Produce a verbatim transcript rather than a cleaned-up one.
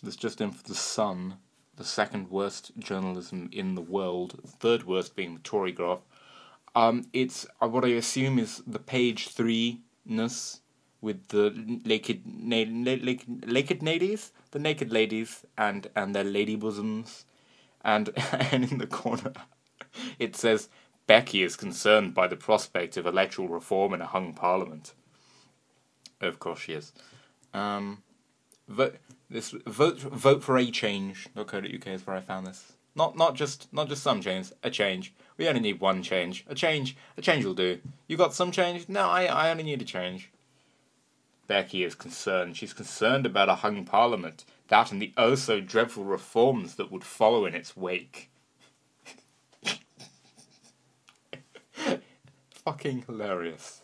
That's just in for The Sun, the second worst journalism in the world, third worst being the Tory Graph. Um, it's uh, what I assume is the page three-ness with the naked, na- na- naked, naked ladies, the naked ladies, and and their lady bosoms, and and in the corner, it says Becky is concerned by the prospect of electoral reform in a hung parliament. Of course she is. Um, vote this vote vote for a change dot co dot uk is where I found this. Not not just not just some change, a change. We only need one change. A change, a change will do. You got some change? No, I I only need a change. Becky is concerned. She's concerned about a hung parliament, that and the oh so dreadful reforms that would follow in its wake. Fucking hilarious.